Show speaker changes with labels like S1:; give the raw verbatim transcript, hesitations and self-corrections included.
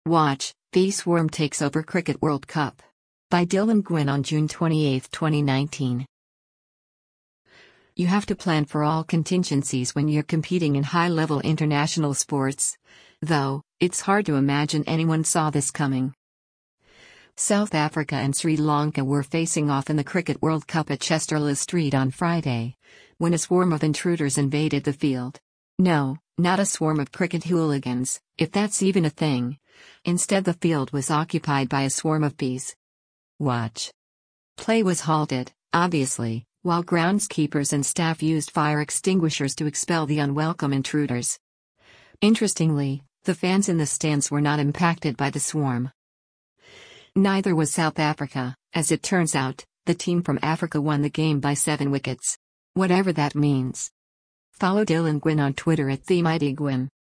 S1: Watch, Bee Swarm Takes Over Cricket World Cup. By Dylan Gwynn on June twenty-eighth, twenty nineteen. You have to plan for all contingencies when you're competing in high-level international sports. Though, it's hard to imagine anyone saw this coming. South Africa and Sri Lanka were facing off in the Cricket World Cup at Chesterley Street on Friday, when a swarm of intruders invaded the field. No, not a swarm of cricket hooligans, if that's even a thing. Instead, the field was occupied by a swarm of bees. Watch. Play was halted, obviously, while groundskeepers and staff used fire extinguishers to expel the unwelcome intruders. Interestingly, the fans in the stands were not impacted by the swarm. Neither was South Africa. As it turns out, the team from Africa won the game by seven wickets. Whatever that means. Follow Dylan Gwynn on Twitter at TheMightyGwynn.